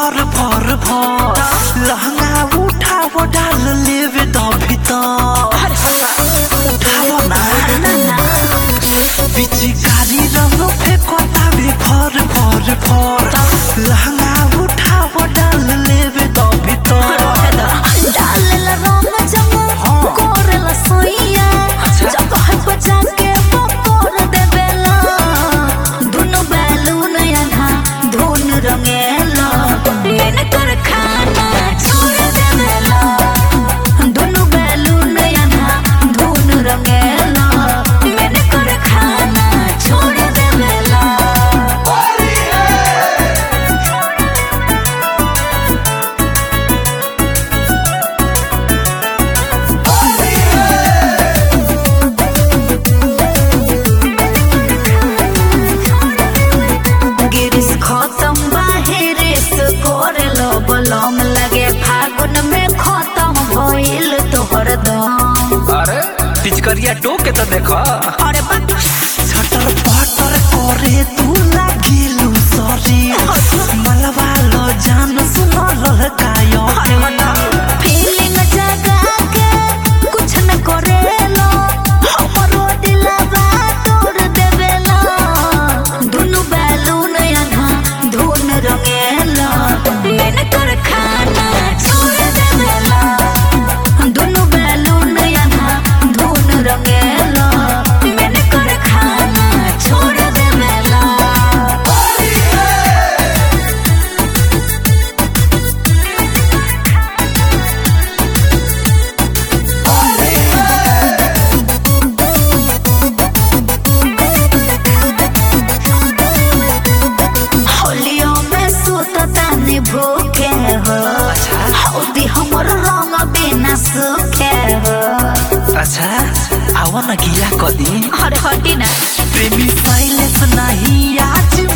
भर भर भर लहंगा उठाव डाल लेवे द भीतर उठाव ना पिचकारी रंग फेंकता भी भर भर भर लहंगा उठाव डाल लेवे द भीतर डालेला रंग जमो कोरेला सोइया जगह बचा के पकोर देवेला दुनु बैलून आधा धुन रंगेला लेन कर खाना छोड़ देवेला दुनु बैलून आधा धुन रंगेला लेन कर खाना छोड़ देवेला गिरिस खत्म बाहरिस कोरेलो बलम लगे फागुन में खत्म भइल तोहर दम अरे पिचकरिया टोके तो देखा अरे छटर पटर करे तू लागिलु सरी मलवा लो जान सुनल कायो फीलिंग जगा के कुछ न करेलो हमरो दिलवा तोड़ देवेला दुनु बैलून आधा धुन रंगेला लेन कर खाना छोड़ देवेला दुनु बैलून आधा धुन रंगेला लेन कर खाना छोड़ देवेला होलियो में सुतता नि भूखे हो हौदी हमर रंग बिना सुखे हो अच्छा आवा न गिला कदी अरे हटी ना प्रेमी साइलेंस नहीं आज